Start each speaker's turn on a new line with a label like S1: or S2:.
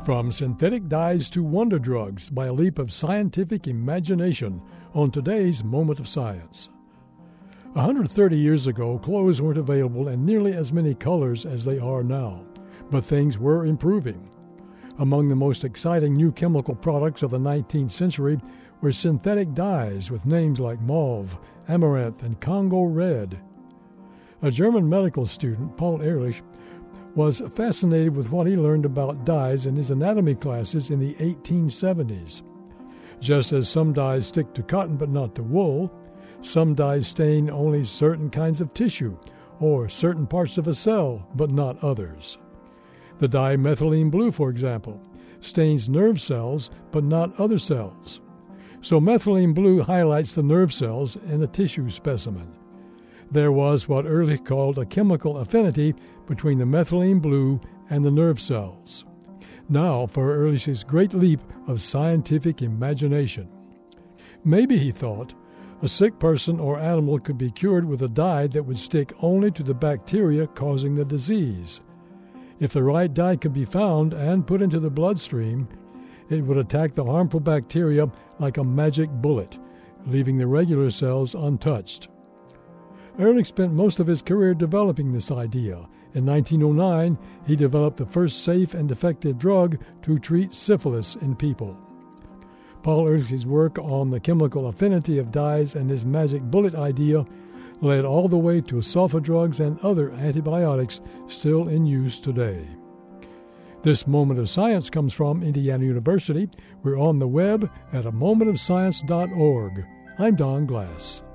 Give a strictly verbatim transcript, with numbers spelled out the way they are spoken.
S1: From synthetic dyes to wonder drugs by a leap of scientific imagination on today's Moment of Science. one hundred thirty years ago, clothes weren't available in nearly as many colors as they are now, but things were improving. Among the most exciting new chemical products of the nineteenth century were synthetic dyes with names like mauve, amaranth, and Congo red. A German medical student, Paul Ehrlich, was fascinated with what he learned about dyes in his anatomy classes in the eighteen seventies. Just as some dyes stick to cotton but not to wool, some dyes stain only certain kinds of tissue or certain parts of a cell but not others. The dye methylene blue, for example, stains nerve cells but not other cells. So methylene blue highlights the nerve cells in a tissue specimen. There was what Ehrlich called a chemical affinity between the methylene blue and the nerve cells. Now for Ehrlich's great leap of scientific imagination. Maybe, he thought, a sick person or animal could be cured with a dye that would stick only to the bacteria causing the disease. If the right dye could be found and put into the bloodstream, it would attack the harmful bacteria like a magic bullet, leaving the regular cells untouched. Ehrlich spent most of his career developing this idea. In nineteen oh nine, he developed the first safe and effective drug to treat syphilis in people. Paul Ehrlich's work on the chemical affinity of dyes and his magic bullet idea led all the way to sulfa drugs and other antibiotics still in use today. This Moment of Science comes from Indiana University. We're on the web at a moment of science dot org. I'm Don Glass.